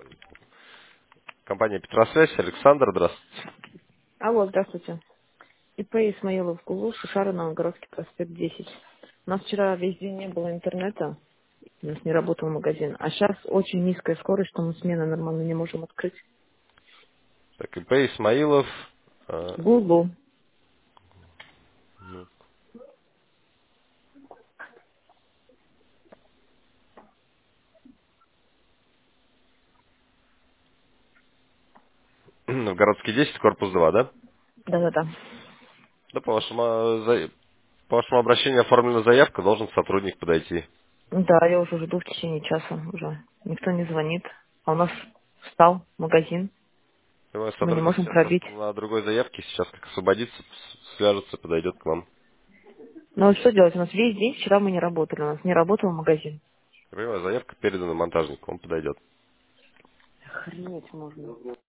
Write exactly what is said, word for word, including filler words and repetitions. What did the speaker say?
Компания Петросвязь, Александр, здравствуйте. Алло, здравствуйте. ИП Исмаилов Гулу, Шишара, Новогородский проспект десять. У нас вчера весь день не было интернета, у нас не работал магазин, а сейчас очень низкая скорость, что мы смены нормально не можем открыть. Так, ИП Исмаилов, э, Гулу. ну, Новгородский десять, корпус два, да? Да-да-да. Да, по вашему, э, за- по вашему обращению оформлена заявка, должен сотрудник подойти. Да, я уже жду в течение часа уже. Никто не звонит. А у нас встал магазин, И мой мы не сотрудник можем сейчас пробить. просто на другой заявке, сейчас как освободится, с- свяжется, подойдет к вам. Ну а что делать? У нас весь день вчера мы не работали, у нас не работал магазин. Я понимаю, заявка передана монтажнику, он подойдет. Охренеть можно.